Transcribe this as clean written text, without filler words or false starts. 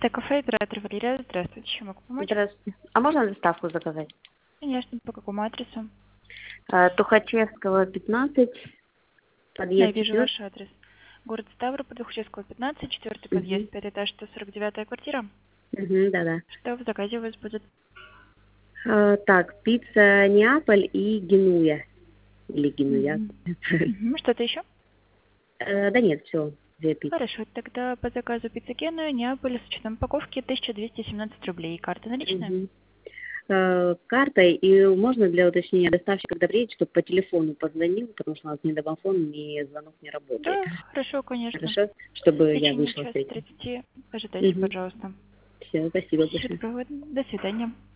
Чистое кафе, оператор Валерия. Здравствуйте, чем могу помочь? Здравствуйте. А можно доставку заказать? Конечно, по какому адресу? Тухачевского, 15, Да, я подъезд вижу 4. ваш адрес. Город Ставрополь, Тухачевского, 15, четвертый Угу. подъезд, 5 этаж, 149 квартира. Угу, да-да. Что в заказе у вас будет? Так, пицца Неаполь и Генуя. Или Генуя. Мгм. Мгм. Что-то еще? Да нет, все, две пиццы. Хорошо, тогда по заказу пицца Геную, Неаполь с учетом упаковки 1217 рублей. Карта наличная? Угу. Картой, и можно для уточнения доставщика, когда приедет, чтобы по телефону позвонил, потому что у нас ни домофон, ни звонок не работает. Да, хорошо, конечно. Хорошо? В Чтобы я течение вышла часа встретить. 30 ожидайте, Угу. пожалуйста. Все, спасибо Всего большое. доброго. До свидания.